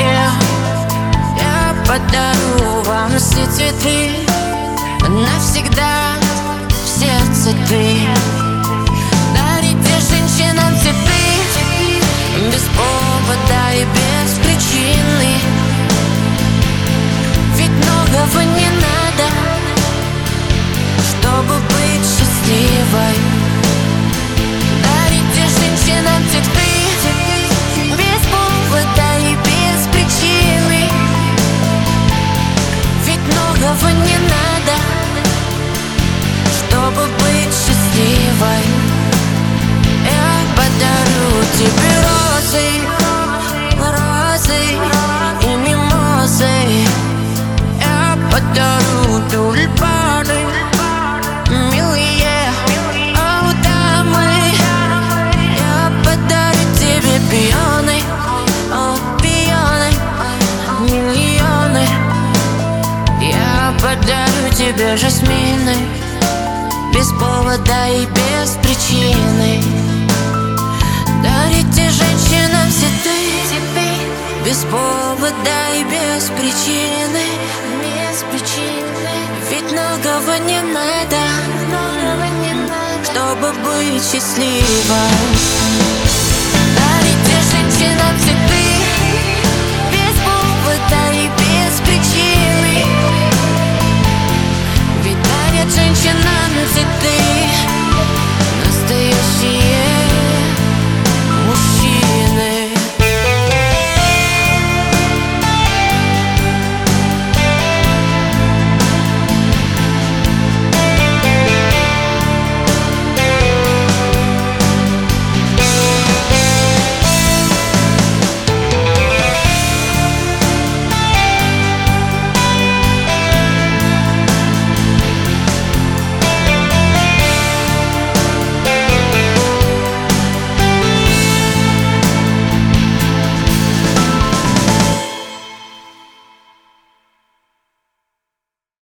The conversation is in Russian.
Я подарю вам все цветы, навсегда в сердце ты. Дарите женщинам цветы без повода и без причины, ведь многого не надо, чтобы быть счастливой. Дарите женщинам цветы без повода и без причины, ведь многого не надо, чтобы быть счастливой. Я подарю тебе розы, розы и мимозы. Я подарю тюльпаны, милые, о, дамы. Я подарю тебе пионы, о, пионы, миллионы. Я подарю тебе жасмины без повода и без причины. Дарите женщинам цветы без повода и без причины, без причины. Ведь многого не надо, чтобы быть счастливой. Дарите женщинам цветы без повода и без причины, ведь дарят женщинам цветы